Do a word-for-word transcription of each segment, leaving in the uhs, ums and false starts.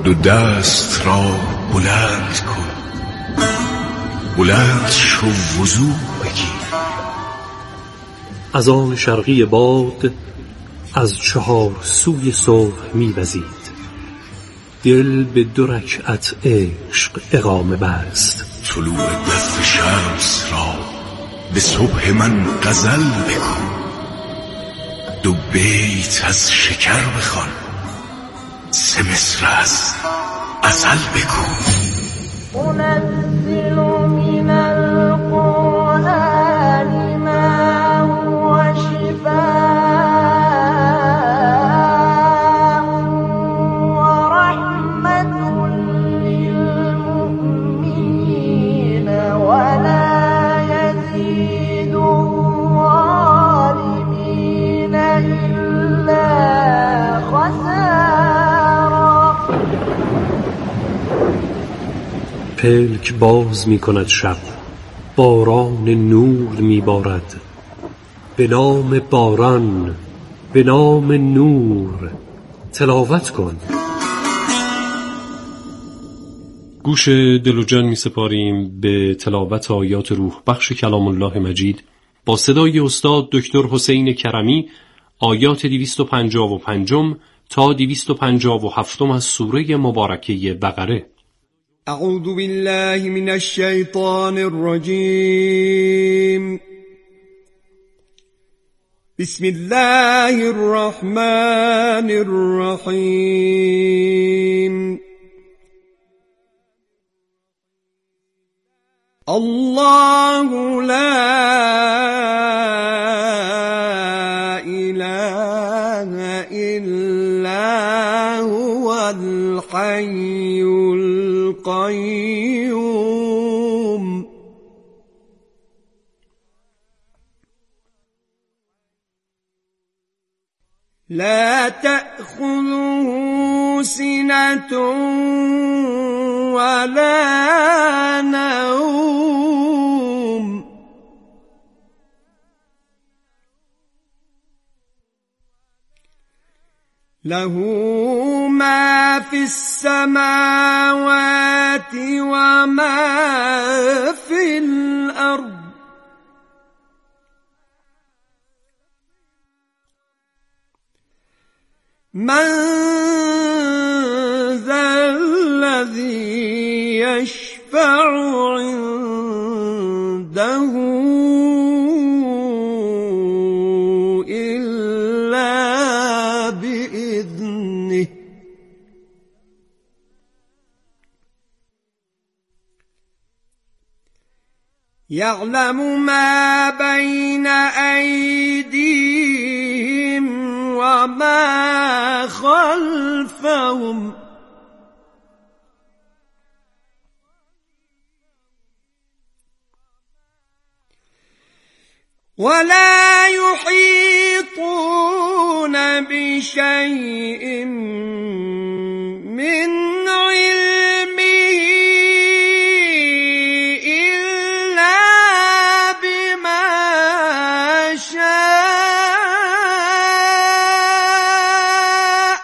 دو دست را بلند کن، بلند شو وضو بگیر. از آن شرقی باد از چهار سوی صبح می‌وزید، دل به دو رکعت عشق اقامه بست. طلوع دست شمس را به صبح من غزل بگو، دو بیت از شکر بخوان، سه مصر از غزل بگو. انزل من القرآن ما هو شفاء ورحمة للمؤمنين ولا يزيد الظالمين إلا خسارا. پلک باز می کند شب، باران نور می بارد. به نام باران، به نام نور تلاوت کن. گوش دل و جان می سپاریم به تلاوت آیات روح بخش کلام الله مجید با صدای استاد دکتر حسین کرمی، آیات دویست و پنجاه و پنج تا دویست و پنجاه و هفت از سوره مبارکه بقره. اعوذ بالله من الشیطان الرجیم. بسم الله الرحمن الرحیم. الله لا اله الا هو الحي القيوم لا تأخذه سنة ولا نوم له ما في السماوات وما في الأرض من ذا الذي يشفع عنده إلا بإذنه يعلم ما بين أيديهم وما خلفهم ولا يحيطون بشيء من علمه إلا بما شاء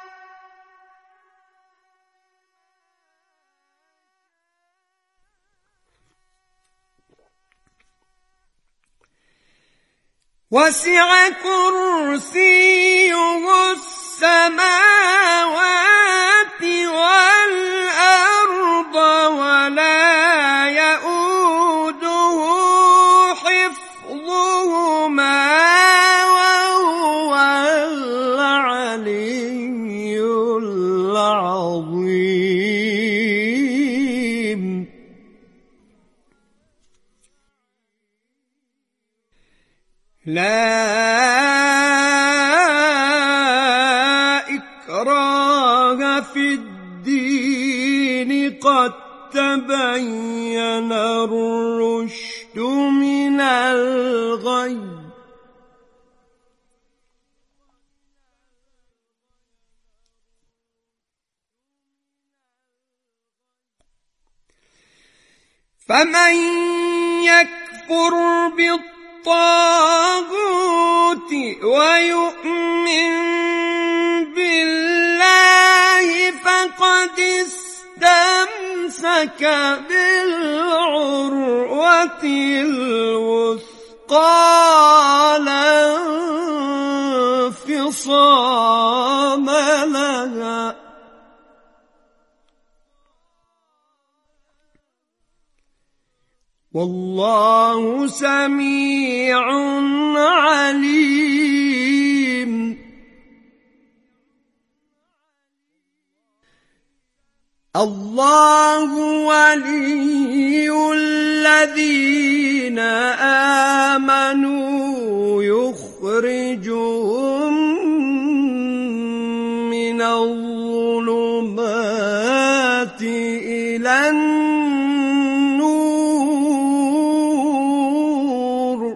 وسع كرسيه السماوات والأرض ولا يؤوده حفظهما وهو العلي العظيم لا إكراه في الدين قد تبين الرشد من الغي فمن يكفر بالطاغوت ويؤمن بالله فقد فقد استمسك بالعروة الوثقى لا انفصام لها. والله سميع عليم. الله ولي الذين آمنوا يخرجهم من الظلمات إلى النور،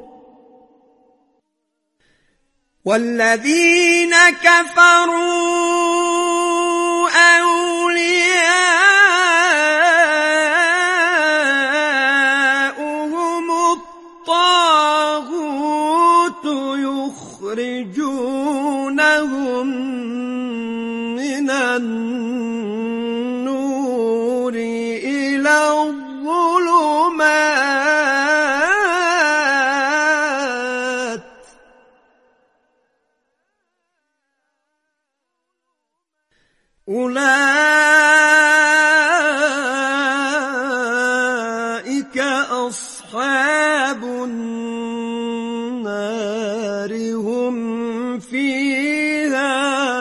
والذين كفروا أولياؤهم الطاغوت يخرجونهم من النور إلى الظلمات. أولئك أصحاب النار هم فيها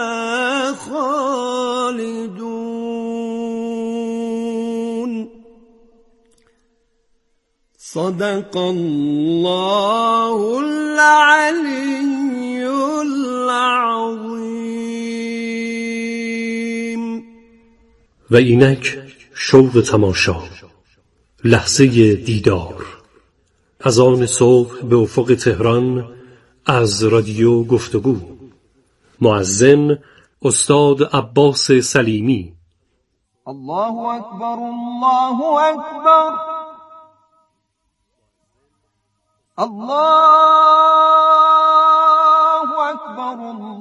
خالدون. صدق الله العلي العظيم. و اینک شوق تماشا، لحظه دیدار، از آن صبح به افق تهران از رادیو گفتگو. مؤذن استاد عباس سلیمی. الله اکبر، الله اکبر، الله اکبر،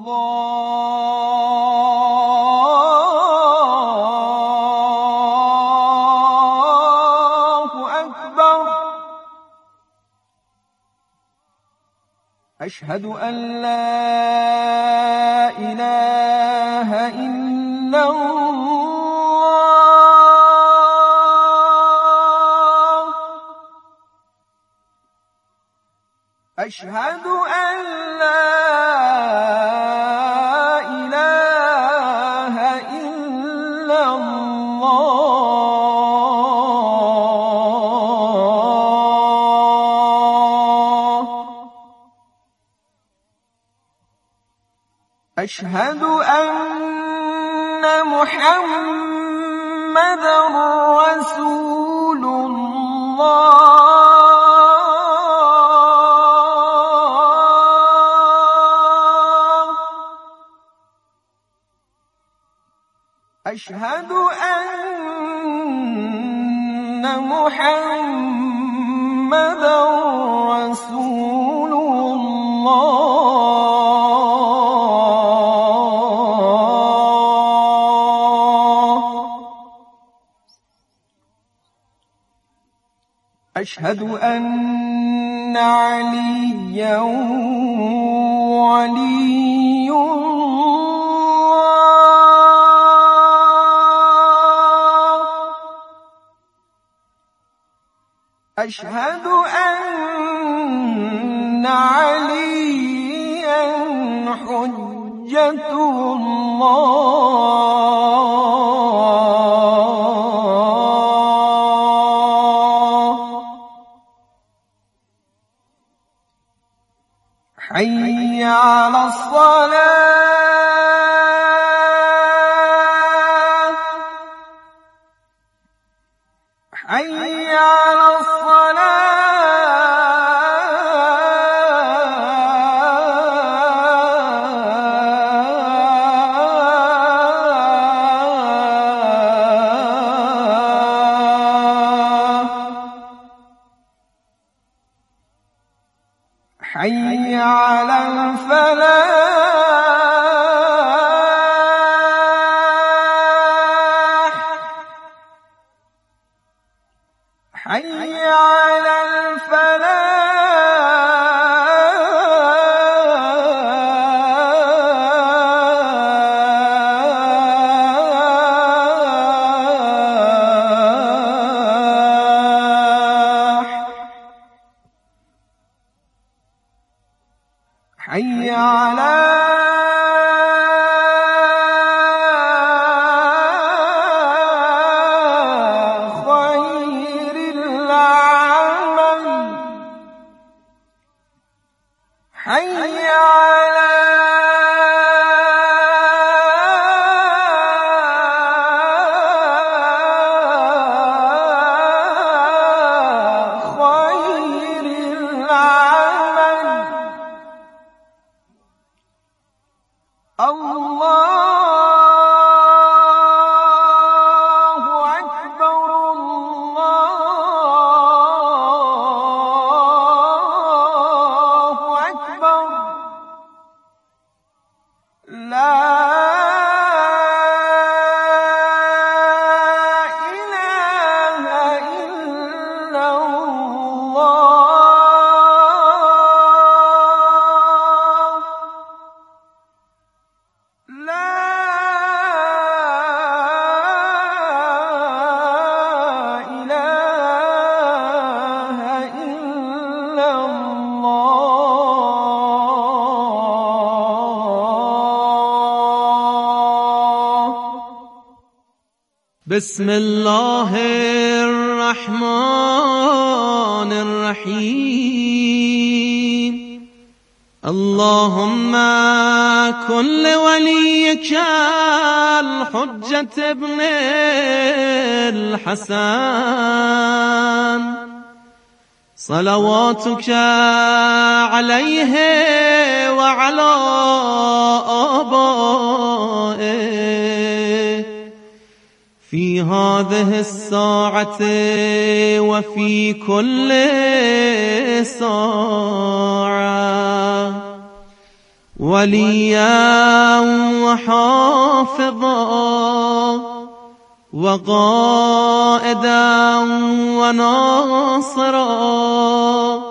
الله اکبر. اشهد ان لا اله الا الله، اشهد ان لا اله الا الله، اشهد ان محمدا رسول الله، اشهد ان محمدا رسول الله، اشهد ان عليا ولي الله، اشهد ان عليا حجة الله. حي على الصلاة، حي على حي على الفلاح، بسم الله الرحمن الرحيم. اللهم كن لوليك الحجة ابن الحسن صلواتك عليه وعلى آبائه في هذه الساعة وفي كل ساعة وليا وحافظا وقائدا وناصرا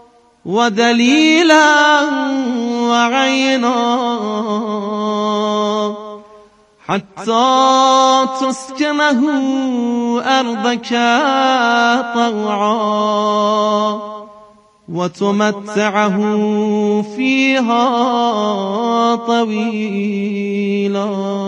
ودليلا وعينا حتى تسكنه أرضك طوعا وتمتعه فيها طويلا.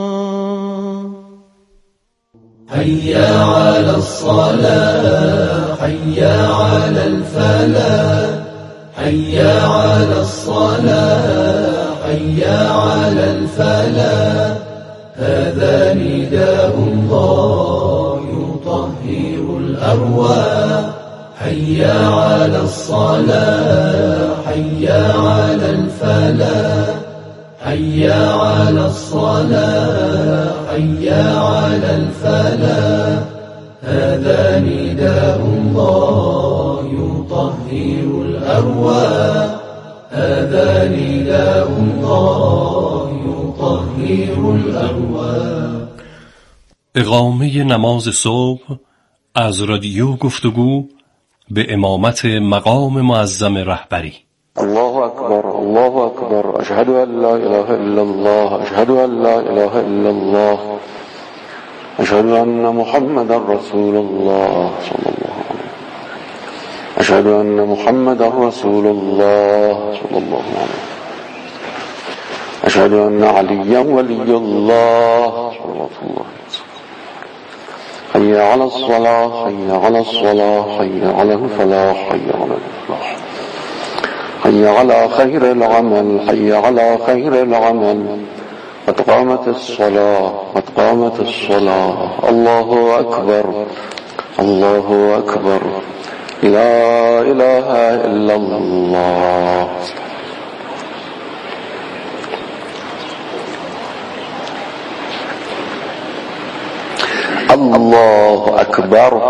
حيا على الصلاة حيا على الفلاح حيا على الصلاة حيا على الفلاح هذا نداء الله يطهر الأرواح حيا على الصلاة حيا على الفلاح حيا على الصلاة حيا على الفلاح هذا نداء الله يطهر الأرواح هذا نداء الله يطهر الأرواح. اقامه نماز صبح از رادیو گفتگو به امامت مقام معظم رهبری. الله أكبر الله أكبر أشهد أن لا إله إلا الله أشهد أن لا إله إلا الله أشهد أن محمد رسول الله صلى الله عليه وسلم أشهد أن محمد رسول الله صلى الله عليه وسلم أشهد أن عليا ولي الله صلى الله عليه وسلم حي على الصلاة حي على الصلاة حي على الفلاح حي على الفلاح حي على خير العمل حي على خير العمل قد قامت الصلاة قد قامت الصلاة. الله أكبر الله أكبر لا إله إلا الله. الله أكبر.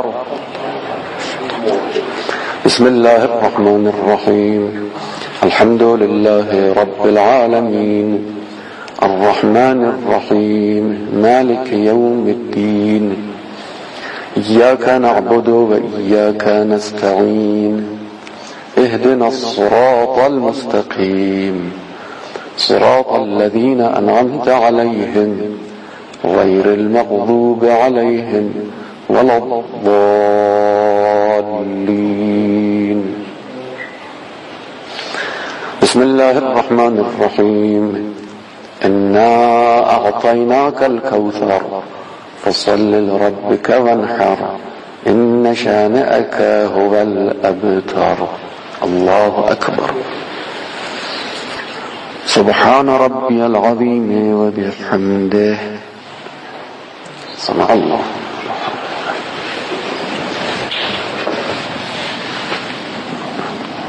بسم الله الرحمن الرحيم الحمد لله رب العالمين الرحمن الرحيم مالك يوم الدين إياك نعبد وإياك نستعين اهدنا الصراط المستقيم صراط الذين أنعمت عليهم غير المغضوب عليهم ولا الضالين. بسم الله الرحمن الرحيم إنا أعطيناك الكوثر فصل لربك وانحر إن شانئك هو الأبتر. الله أكبر. سبحان ربي العظيم وبحمده سمع الله.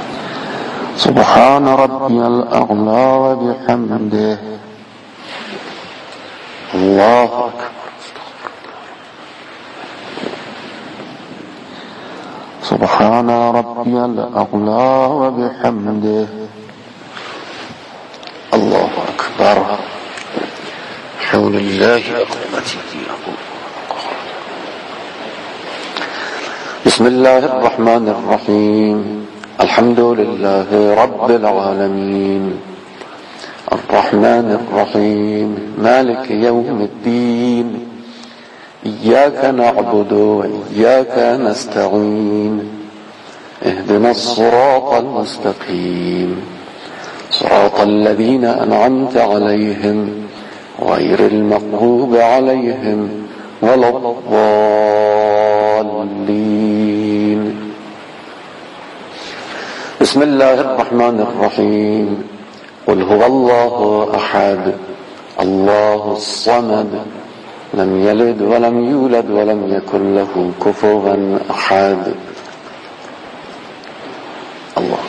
سبحان ربي الأعلى وبحمده الله أكبر. سبحان ربي الأعلى وبحمده. الله أكبر. حول الله أقومتي. بسم الله الرحمن الرحيم. الحمد لله رب العالمين الرحمن الرحيم مالك يوم الدين إياك نعبد وإياك نستعين اهدنا الصراط المستقيم صراط الذين أنعمت عليهم غير المغضوب عليهم ولا الضالين. بسم الله الرحمن الرحيم. قل هو الله أحد الله الصمد لم يلد ولم يولد ولم يكن له كفوا أحد. الله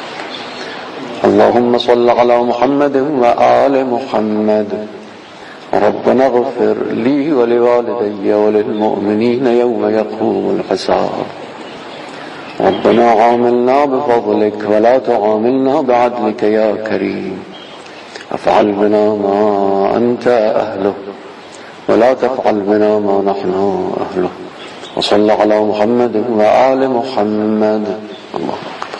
اللهم صل على محمد وآل محمد. ربنا اغفر لي ولوالدي وللمؤمنين يوم يقوم الحساب. ربنا عاملنا بفضلك ولا تعاملنا بعدلك يا كريم. افعل بنا ما أنت أهله ولا تفعل بنا ما نحن أهله. وصل على محمد وآل محمد. الله أكبر.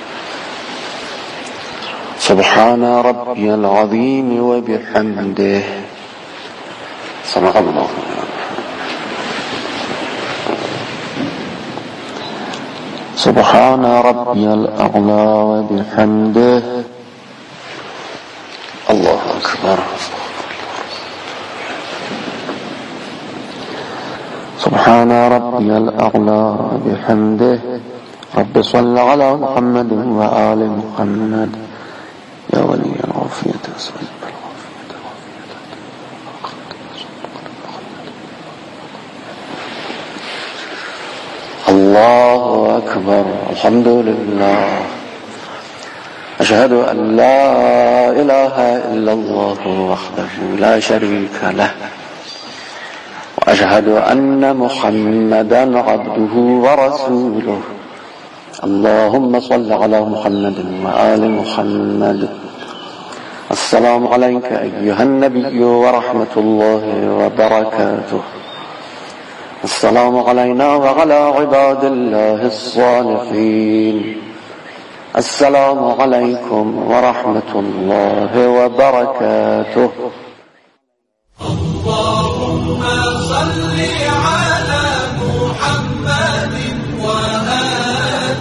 سبحان ربي العظيم وبحمده. صدق الله. سبحان ربي الأعلى وبحمده. الله أكبر. سبحان ربي الأعلى وبحمده. رب صل على محمد وآل محمد. يا ولي العافية أسأل الله أكبر. الحمد لله. أشهد أن لا إله إلا الله وحده لا شريك له وأشهد أن محمدا عبده ورسوله. اللهم صل على محمد وآل محمد. السلام عليك أيها النبي ورحمة الله وبركاته. السلام علينا وعلى عباد الله الصالحين. السلام عليكم ورحمة الله وبركاته. اللهم صل على محمد وآل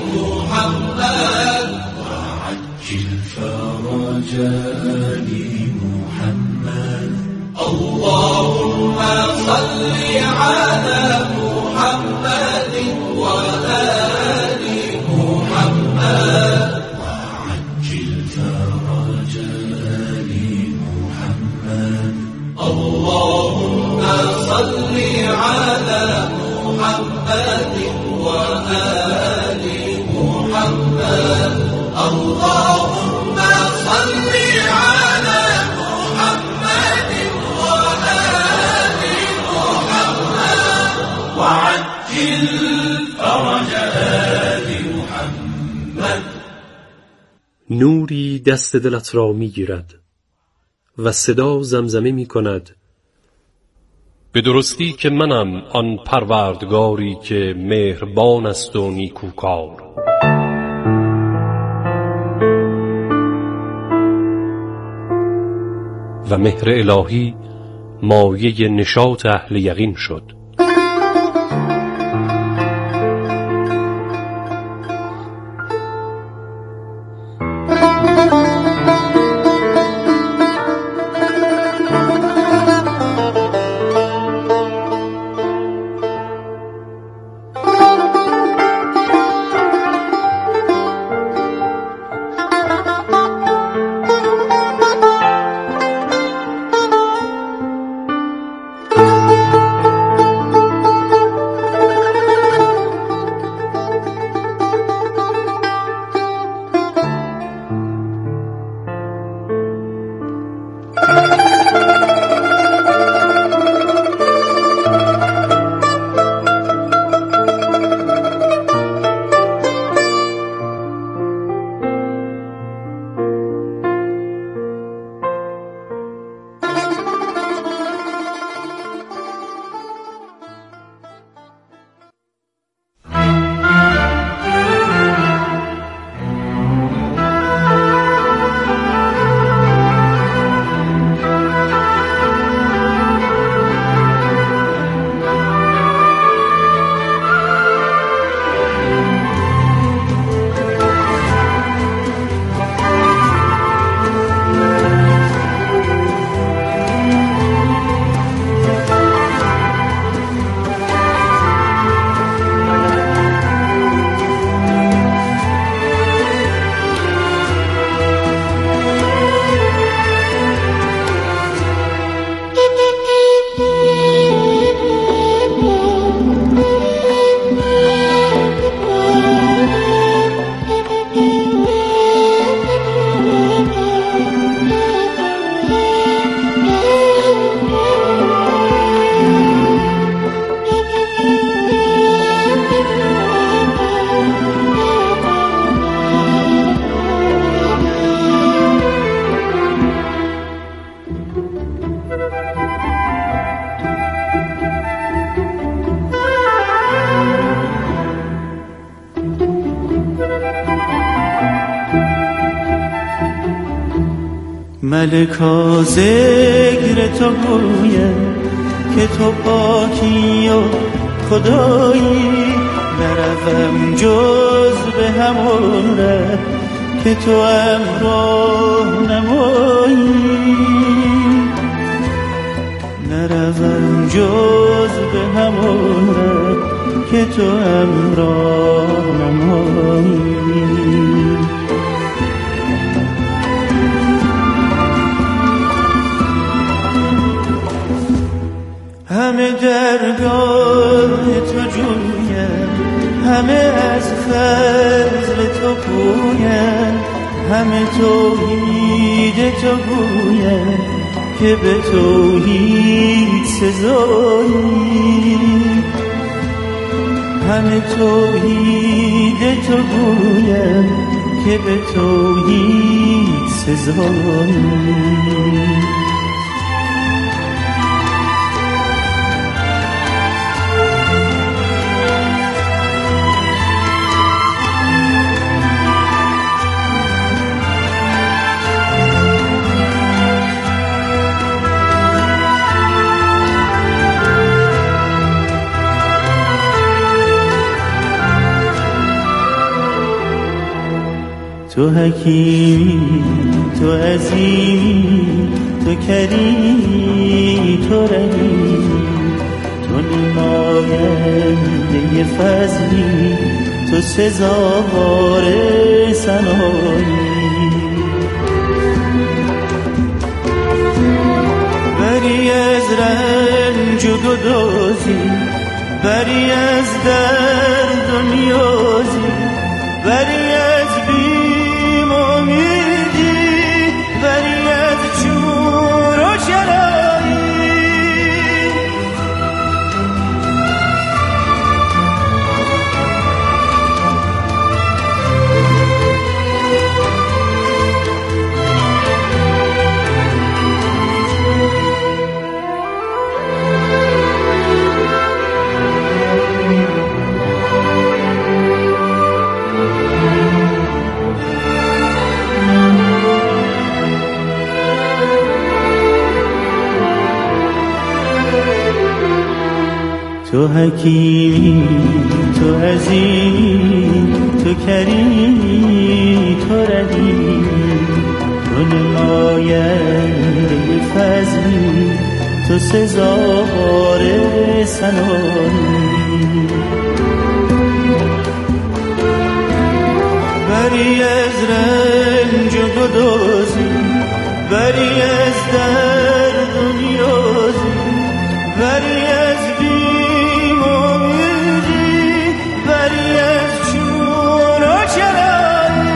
محمد وعجل فرج آل محمد. اللهم صل على محمد وآل محمد وعجل فرج آل محمد. اللهم صل على محمد وآل محمد. اللهم صل على محمد وآل محمد وعجل فرج آل محمد. نوری دست دلت را می گیرد و صدا زمزمه می کند به درستی که منم آن پروردگاری که مهربان است و نیکوکار. و مهر الهی مایه نشاط اهل یقین شد. ملکا ذکر تو گویم که تو پاکی و خدایی، نروم جز به همون ره که تو امراه نمایی، نروم جز به همون ره که تو امراه نمایی. همه درگاه تو جویم، همه از فضل تو پویم، همه توحید تو گویم که به توحید سزایی، همه توحید تو گویم که به توحید سزایی. تو حکیمی، تو عظیمی، تو کریمی، تو رحیمی، تو نماینده فضلی، تو سزاوار ثنایی. بری از رنج و گدازی، بری از درد و نیازی، بری از بیم و امیدی، بری از چور و چرایی. تو حکیمی، تو عظیمی، تو کریمی، تو رحیمی، تو نماینده فضلی، تو سزاوار ثنایی. بری از رنج و گدازی، بری از درد و نیازی، بری از بیم و امیدی، بری از چون و چرایی.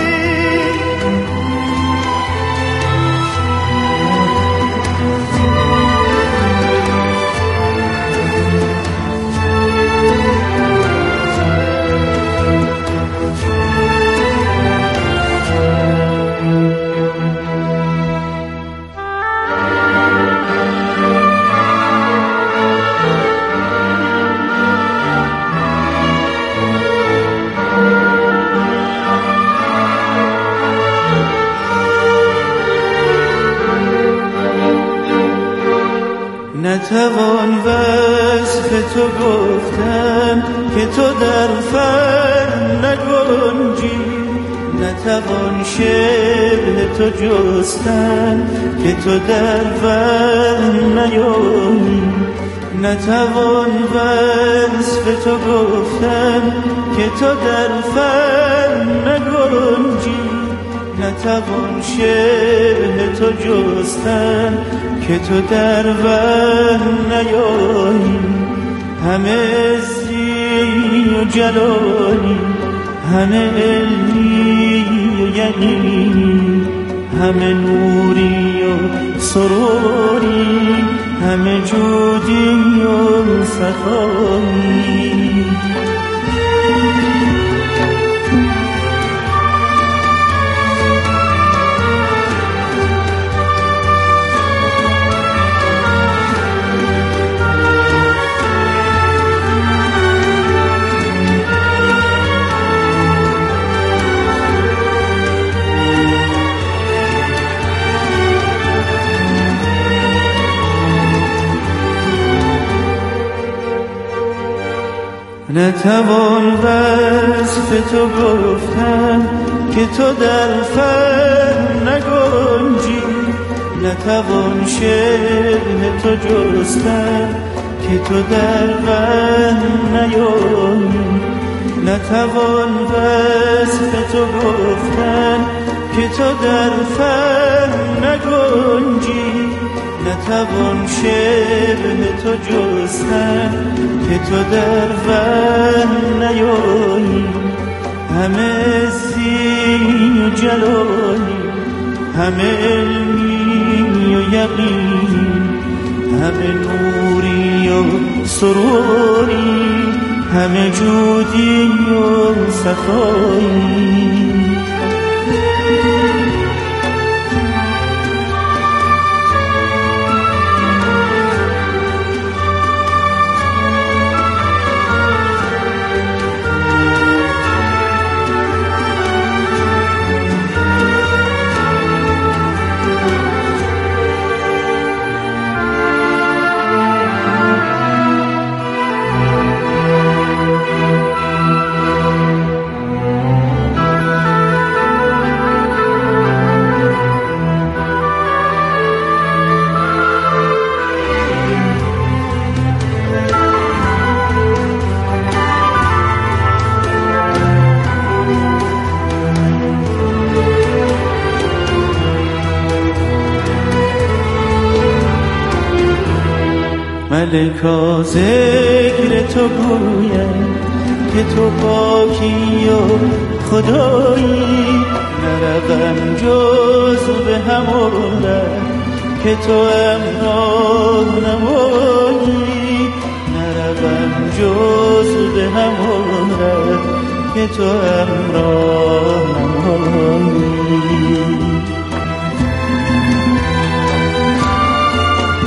نتوان وصف تو گفتن که تو در فن نگنجی، نتوان شبه تو جستن که تو در فن نیایی، نتوان وصف تو گفتن که تو در فن نگنجی، نتوان شبه تو جستن که تو در ون نیایی. همه عزی و جلالی، همه علمی و یقینی، همه نوری و سروری، همه جودی و سخایی. نتوان وصف تو گفتن که تو در فن نگنجی، نتوان شبه تو جستن که تو در غم نیایی، نتوان وصف تو گفتن که تو در فن نگنجی، نتوان شبه تو جستن که تو در فن نیایی. همه عزی و جلالی، همه علمی و یقین، همه نوری و سروری، همه جودی و صفایی. ملکا ذکر تو گوید که تو پاکی و خدایی، نروم جز به همون ره که تو امراه نمایی، نروم جز به همون ره که تو امراه نمایی.